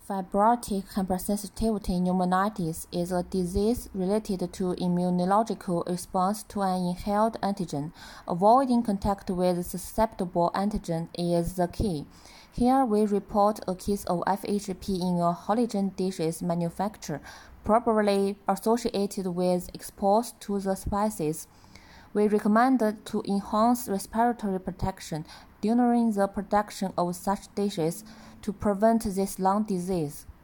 Fibrotic hypersensitivity pneumonitis is a disease related to immunological response to an inhaled antigen. Avoiding contact with susceptible antigen is the key. Here we report a case of FHP in a Holigen dishes manufacturer, probably associated with exposure to the species. We recommend to enhance respiratory protection during the production of such dishes to prevent this lung disease.